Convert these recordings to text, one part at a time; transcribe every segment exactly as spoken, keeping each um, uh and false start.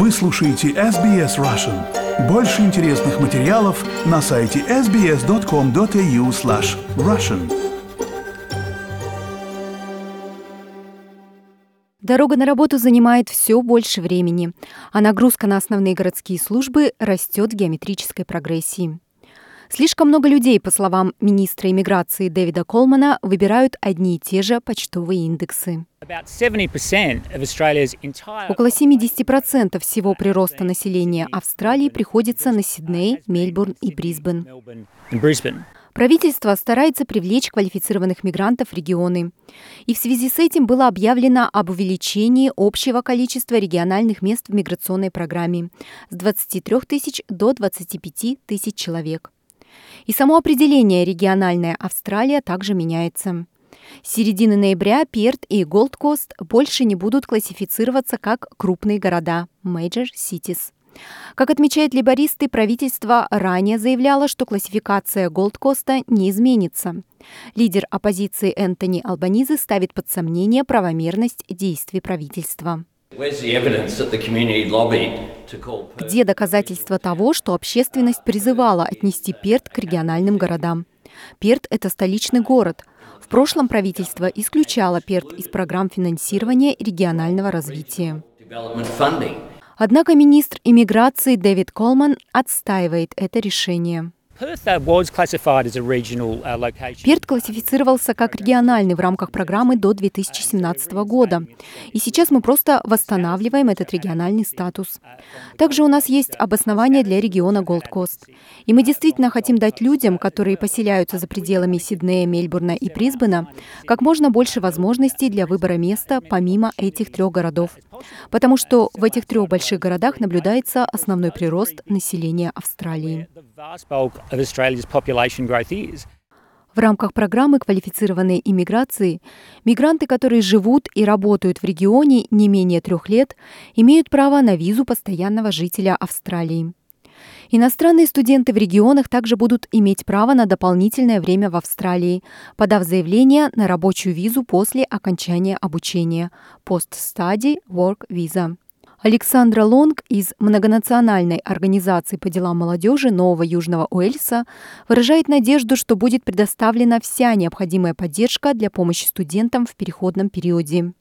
Вы слушаете эс би эс Russian. Больше интересных материалов на сайте эс би эс точка ком точка эй ю слэш Russian. Дорога на работу занимает все больше времени, а нагрузка на основные городские службы растет в геометрической прогрессии. Слишком много людей, по словам министра иммиграции Дэвида Колмана, выбирают одни и те же почтовые индексы. Около семьдесят процентов всего прироста населения Австралии приходится на Сидней, Мельбурн и Брисбен. Правительство старается привлечь квалифицированных мигрантов в регионы. И в связи с этим было объявлено об увеличении общего количества региональных мест в миграционной программе с двадцати трёх тысяч до двадцати пяти тысяч человек. И само определение «региональная Австралия» также меняется. С середины ноября Перт и Голд-Кост больше не будут классифицироваться как крупные города – Major Cities. Как отмечают лейбористы, правительство ранее заявляло, что классификация Голд-Коста не изменится. Лидер оппозиции Энтони Албанизе ставит под сомнение правомерность действий правительства. Где доказательства того, что общественность призывала отнести Перт к региональным городам? Перт – это столичный город. В прошлом правительство исключало Перт из программ финансирования регионального развития. Однако министр иммиграции Дэвид Колман отстаивает это решение. Перт классифицировался как региональный в рамках программы до две тысячи семнадцатого года. И сейчас мы просто восстанавливаем этот региональный статус. Также у нас есть обоснование для региона Голд-Кост. И мы действительно хотим дать людям, которые поселяются за пределами Сиднея, Мельбурна и Брисбена, как можно больше возможностей для выбора места помимо этих трех городов. Потому что в этих трех больших городах наблюдается основной прирост населения Австралии. В рамках программы квалифицированной иммиграции мигранты, которые живут и работают в регионе не менее трех лет, имеют право на визу постоянного жителя Австралии. Иностранные студенты в регионах также будут иметь право на дополнительное время в Австралии, подав заявление на рабочую визу после окончания обучения – Post-Study Work Visa. Александра Лонг из многонациональной организации по делам молодежи Нового Южного Уэльса выражает надежду, что будет предоставлена вся необходимая поддержка для помощи студентам в переходном периоде.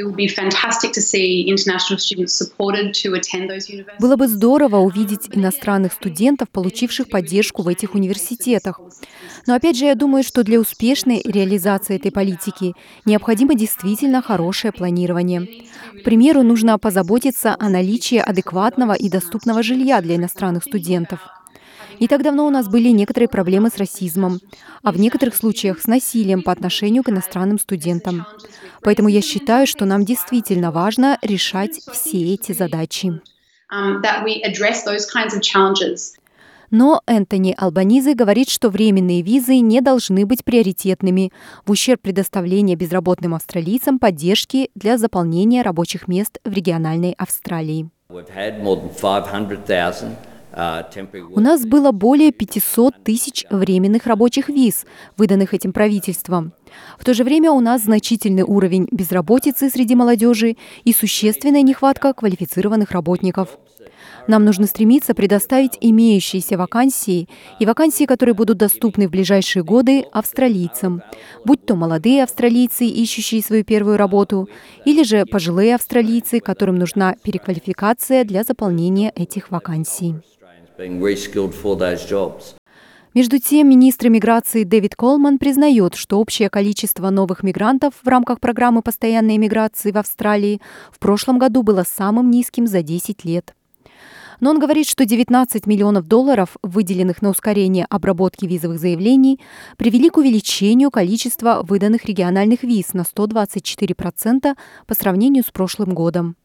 Было бы здорово увидеть иностранных студентов, получивших поддержку в этих университетах. Но опять же, я думаю, что для успешной реализации этой политики необходимо действительно хорошее планирование. К примеру, нужно позаботиться о наличии адекватного и доступного жилья для иностранных студентов. Не так давно у нас были некоторые проблемы с расизмом, а в некоторых случаях с насилием по отношению к иностранным студентам. Поэтому я считаю, что нам действительно важно решать все эти задачи. Но Энтони Албанизе говорит, что временные визы не должны быть приоритетными в ущерб предоставления безработным австралийцам поддержки для заполнения рабочих мест в региональной Австралии. У нас было более пятисот тысяч временных рабочих виз, выданных этим правительством. В то же время у нас значительный уровень безработицы среди молодежи и существенная нехватка квалифицированных работников. Нам нужно стремиться предоставить имеющиеся вакансии и вакансии, которые будут доступны в ближайшие годы австралийцам, будь то молодые австралийцы, ищущие свою первую работу, или же пожилые австралийцы, которым нужна переквалификация для заполнения этих вакансий. Между тем, министр иммиграции Дэвид Колман признает, что общее количество новых мигрантов в рамках программы постоянной иммиграции в Австралии в прошлом году было самым низким за десять лет. Но он говорит, что девятнадцать миллионов долларов, выделенных на ускорение обработки визовых заявлений, привели к увеличению количества выданных региональных виз на сто двадцать четыре процента по сравнению с прошлым годом.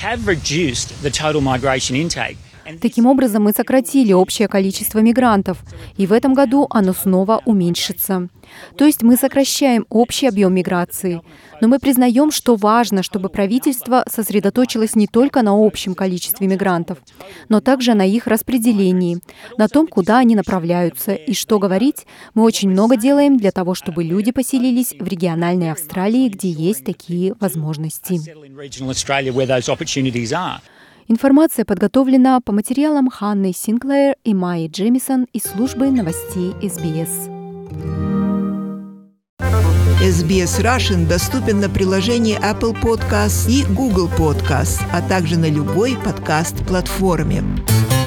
Таким образом, мы сократили общее количество мигрантов, и в этом году оно снова уменьшится. То есть мы сокращаем общий объем миграции, но мы признаем, что важно, чтобы правительство сосредоточилось не только на общем количестве мигрантов, но также на их распределении, на том, куда они направляются. И что говорить, мы очень много делаем для того, чтобы люди поселились в региональной Австралии, где есть такие возможности. Информация подготовлена по материалам Ханны Синклер и Майи Джемисон из службы новостей эс би эс. эс би эс Russian доступен на приложении Apple Podcasts и Google Podcasts, а также на любой подкаст-платформе.